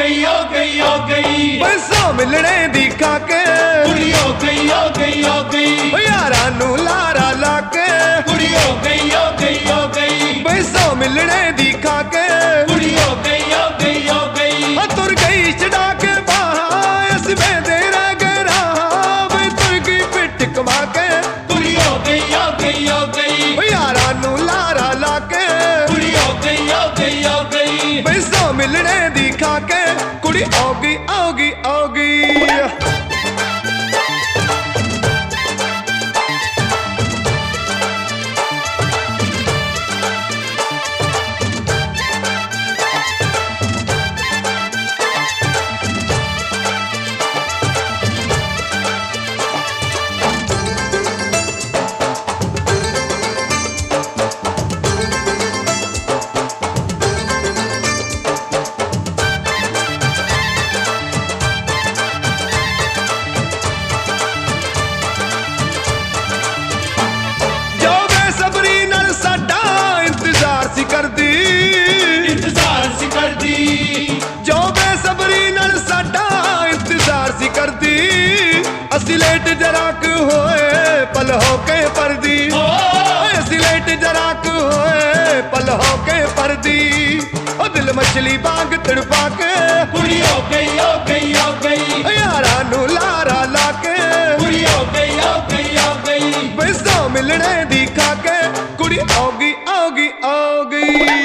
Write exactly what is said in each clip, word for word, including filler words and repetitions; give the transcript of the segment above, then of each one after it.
गई हो गई हो गई पैसा मिलने दी खाके कुड़ी हो गई हो गई हो गई यारा नू लारा लाके कुड़ी हो गई हो गई हो गई पैसा मिलने दी खाके कुड़ी हो गई हो गई हो गई तुर गई चढ़ा के बाहर इस बेदे रह गया वे तुर गई पिट कमा के कुड़ी हो गई हो गई हो गई यारा नू लारा लाके कुड़ी हो गई हो गई हो गई पैसा मिलने दी खाके कुड़ी आओगी आओगी आओगी करदी इंतजार सी करदी जो बेसबरी नाल साडा इंतजार सी करदी असी लेट जराक होए पल होके परदी असी लेट जराक होए पल होके परदी ओ दिल मछली बांग तड़पा के कुड़ी हो गई हो गई हो गई यारा नू लारा लाके कुड़ी हो गई हो गई हो गई पैसा मिलने दी खाके कुड़ी आओगी आओगी आओगी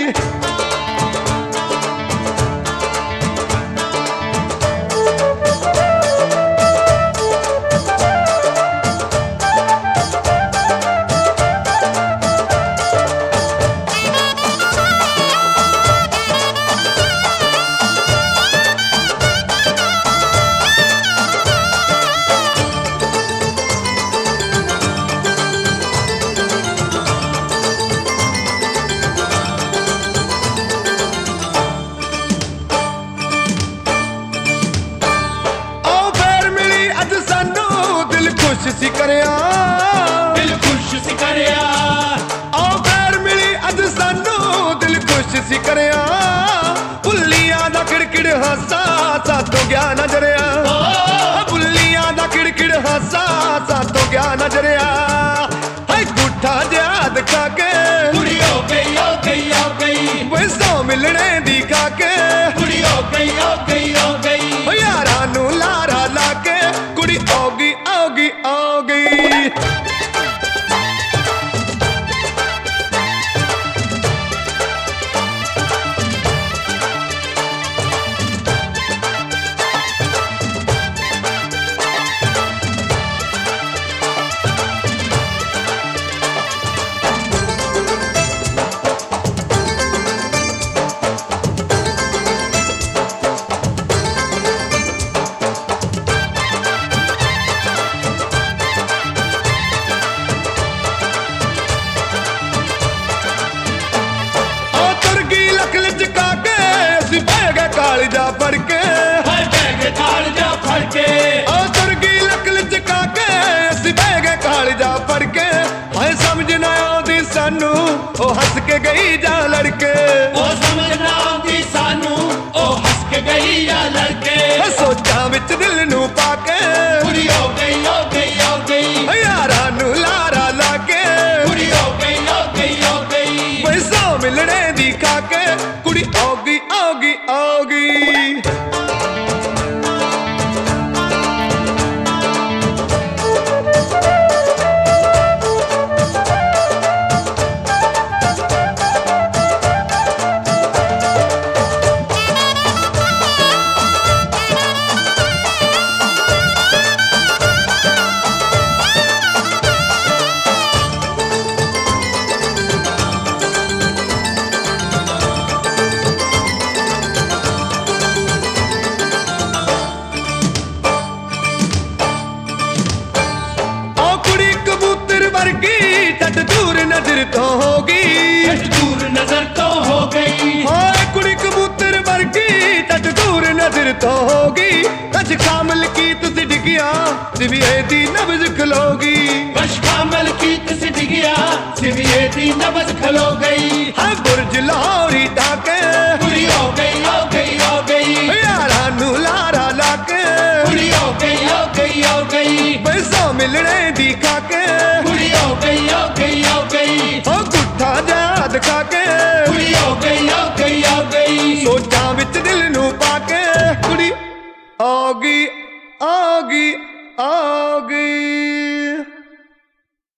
खुश सी करया दिल खुश सी करया आओ पैर मिली अज सानू दिल खुश सी करया बुल्लियां दा किड़किड़ हासा सातों गया नजरिया बुल्लियां दा किड़किड़ हासा सातों गया नजरिया हाय गुठा जिहा दिखा के कुड़ी हो गई हो गई हो गई पैसा मिलने दी खाके कुड़ी हो गई हो गई हो गई यारा नू लारा लाके कुड़ी आओगी आओगी आओगी कालजा फड़ के हर बैग कालजा फड़ के ओ तुरगी लक लचका के असी बह गए कालजा फड़ के हाय समझ ना आउंदी सानू ओ हंस के गई जा लड़के ओ समझ ना आउंदी सानू ओ हंस के गई जा लड़के सोचा विच दिल नू पाके कुड़ी हो गई हो गई हो गई यारा नू लारा लाके कुड़ी हो गई हो गई हो गई पैसा मिलने दी खाके कुड़ी आओगी आओगी आओगी नजर तो होगी दूर नजर तो हो गई हाय कुड़ी कबूतर वर्गी तट दूर नजर तो होगी कच कामल की तुझ डिगिया सिविए दी नब्ज खलोगी बश कामल की तुझ डिगिया सिविए दी नब्ज खलो गई हाय बुर्ज लाहौरी टाके पूरी हो गई हो गई हो गई यार ਮਿਲਣੇ ਦੀ ਖਾ ਕੇ